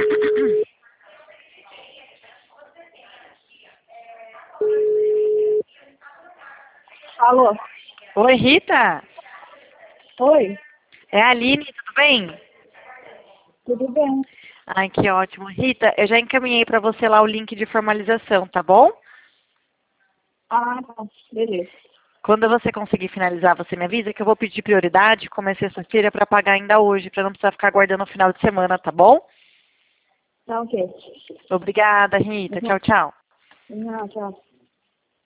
Alô? Oi, Rita. Oi? É a Aline, tudo bem? Tudo bem? Ai, que ótimo. Rita, eu já encaminhei para você lá o link de formalização, tá bom? Ah, tá. Beleza. Quando você conseguir finalizar, você me avisa que eu vou pedir prioridade, como é sexta-feira, para pagar ainda hoje, para não precisar ficar aguardando o final de semana, tá bom? Tá ok. Obrigada, Rita. Tchau, tchau. Não, tchau.